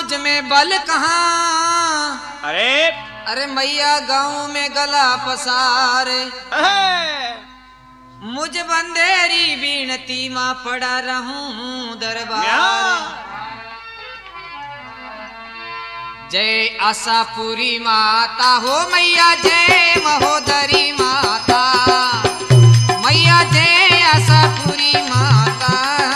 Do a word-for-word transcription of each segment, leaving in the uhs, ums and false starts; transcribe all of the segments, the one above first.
मुझ में बल कहाँ। अरे अरे मैया गांव में गला पसारे, मुझ बंदेरी बीनती मां पड़ा रहूं दरबार। जय आशापुरी माता हो मैया, जय महोदरी माता मैया, जय आशापुरी माता।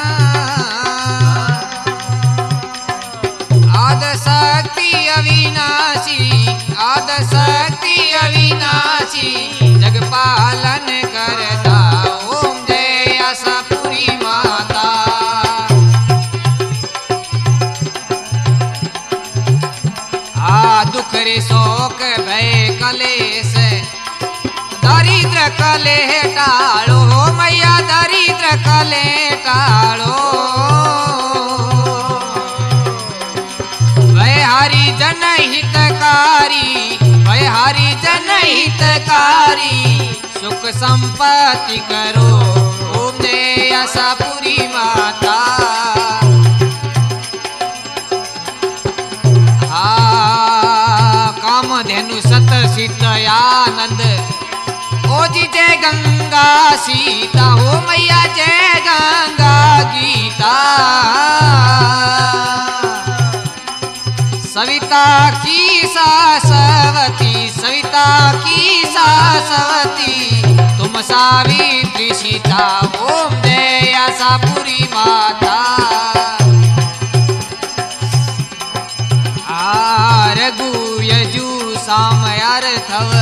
आद शक्ति अविनाशी, आद शक्ति अविनाशी, जग पालन करता ओम जय आशापुरी माता। आ दुख रे शोक भय कलेश, दरिद्र कले टालो हो मैया, दरिद्र कले टालो। भय हरि जन हितकारी, भय हरि जन हितकारी, सुख संपत्ति करो ओम जय आशापुरी माता। धेनु सत सित आनंद ओ जी जय गंगा सीता हो मैया, जय गंगा गीता। सविता की सासवती, सविता की सासवती, तुम सावित्री सीता ओम जय आशापुरी माता। रघु यजु साम अर्थव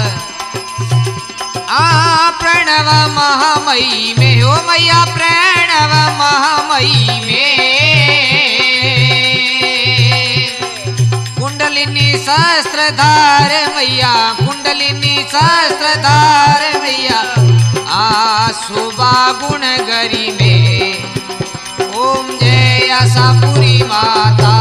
आ प्रणव महामयी में हो मैया, प्रणव महामयी में। कुंडलिनी सहस्त्रधार मैया, कुंडलिनी सहस्त्रधार मैया, आ शोभा गुण गरी में ओम जय आशापुरी माता।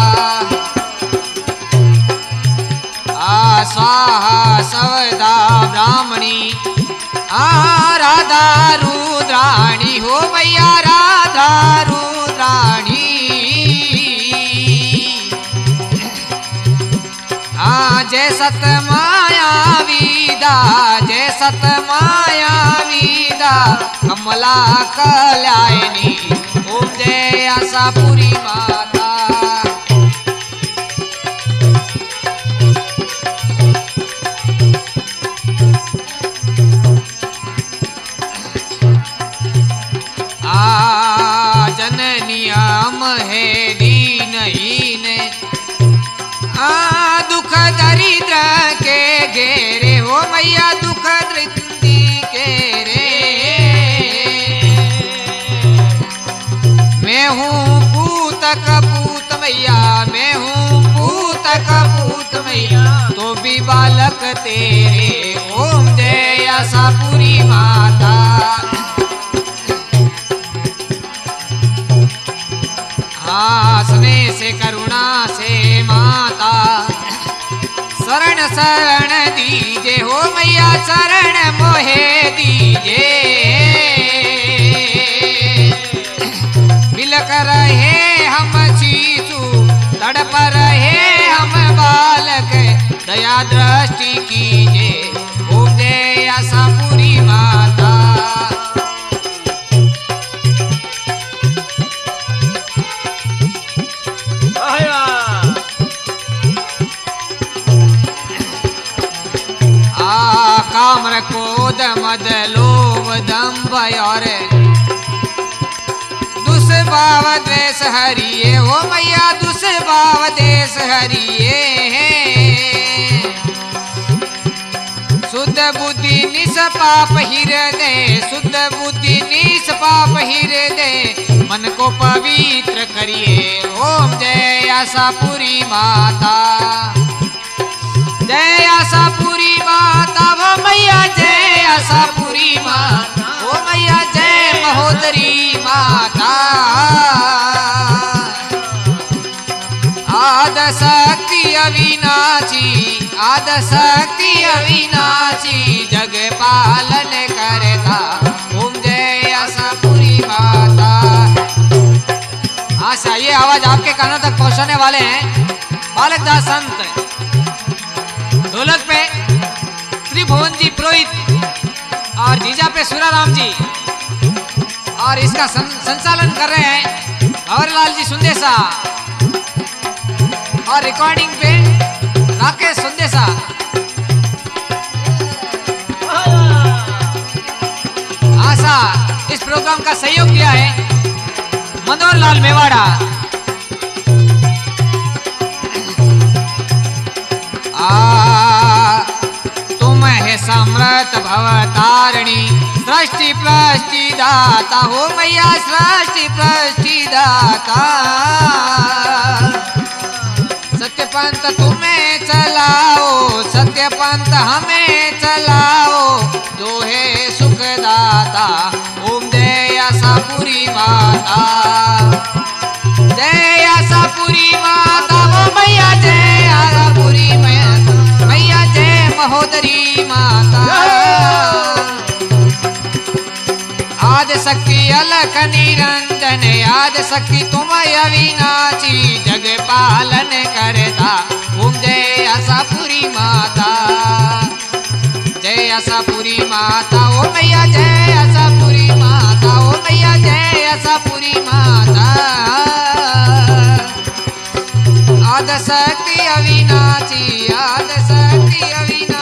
आ स्वाहा सवदा ब्राह्मणी, आ राधा रुद्राणी हो मैया, राधा रुद्राणी। आ जय सत माया विदा, जय सत माया विदा, कमला कल्याणी ओम जय आशापुरी माता। जननियम है दीनहीन, आ दुख दरिद्र के घेरे हो मैया, दुख दरिद्र के रे। मैं हूँ पूत कपूत मैया, मैं हूँ पूत कपूत मैया, तो भी बालक तेरे ओम जय आशापुरी माता। स्नेह से करुणा से माता, शरण शरण दीजे हो मैया, शरण मोहे दीजे। बिलक रहे हम शिशु, तड़प रहे हम बालक, दया दृष्टि कीजे ओम जय आशापुरी माता। काम क्रोध मद लोभ दंभ और दुष्भाव द्वेष हरिये हो मैया, दुष्भाव द्वेष हरिये। शुद्ध बुद्धि निष्पाप हृदय, शुद्ध बुद्धि निष्पाप हृदय, मन को पवित्र करिए ओम जय आशापुरी माता। जय आशापुरी माता वो मैया, जय आशापुरी माता वो मैया, जय महोदरी माता। आद शक्ति अविनाशी, आद शक्ति अविनाशी, जग पालन करता ओम जय आशापुरी माता। आशा ये आवाज आपके कानों तक पहुंचाने वाले हैं बालकदास संत, ढोलक पे त्रिभुवन जी पुरोहित और जीजा पे सुराराम जी, और इसका सं, संचालन कर रहे हैं भंवरलाल जी सुंदेसा, और रिकॉर्डिंग पे राकेश सुंदेसा। आशा इस प्रोग्राम का सहयोग दिया है मनोहर लाल मेवाड़ा। आ तुम है समर्थ भवतारिणी, सृष्टि प्रष्टि दाता हो मैया, सृष्टि प्रष्टि दाता। सत्य पंथ तुम्हें चलाओ, सत्य पंथ हमें चलाओ, दोहे सुखदाता ओम जय आशापुरी माता, जय आशापुरी माता वो मैया, जय आशापुरी मैया, जय महोदरी माता। आद शक्ति अलख निरंजन, आद शक्ति तुम अविनाशी, जग पालन करता ओम जय आशापुरी माता, जय आशापुरी माता ओ मैया, जय आशापुरी माता ओ मैया, जय आशापुरी माता। आद शक्ति अविनाशी, आद शक्ति अविनाशी।